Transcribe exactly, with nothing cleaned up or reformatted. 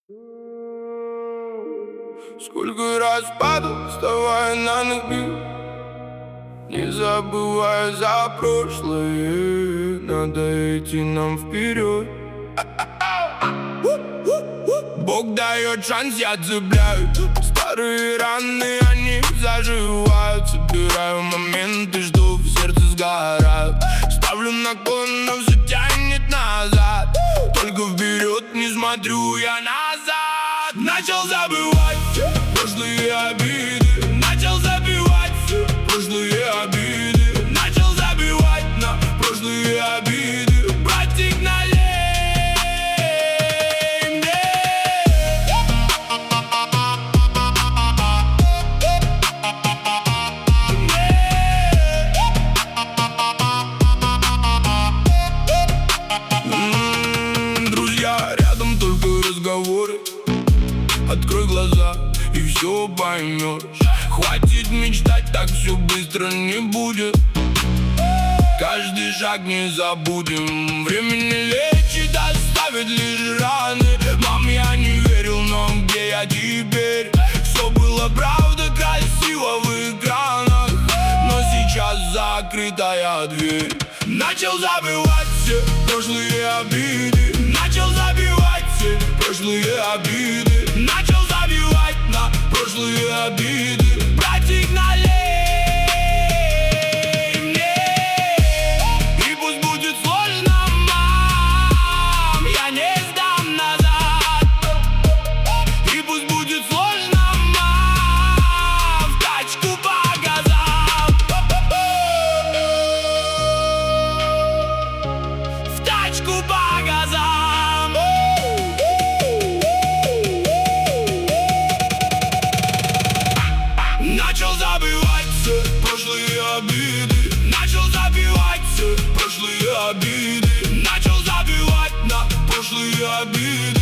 Сколько раз падал, вставая на ноги, не забывая за прошлое. Надо идти нам вперед. Бог дает шанс, я цепляю. Старые раны, они заживают. Собираю моменты, что в сердце сгорают. Ставлю наклон, но все тянет назад. Только вперед не смотрю я назад. Начал забывать прошлые обиды. Начал забивать прошлые обиды. Начал забивать на прошлые обиды. Братик, налей мне. М-м, друзья, рядом только разговоры. Открой глаза и все поймешь. Хватит мечтать, так все быстро не будет. Каждый шаг не забудем. Время не лечит, оставит лишь раны. Мам, я не верил, но где я теперь? Все было правда, красиво в экранах, но сейчас закрытая дверь. Начал забывать все прошлые обиды. Начал забивать все прошлые обиды. Начал забивать на прошлые обиды. Братик, налей мне. И пусть будет сложно, мам, я не сдам назад. И пусть будет сложно, мам, в тачку по газам. В тачку по газам. Начал забивать все прошлые обиды. Начал забивать все прошлые обиды. Начал забивать на прошлые обиды.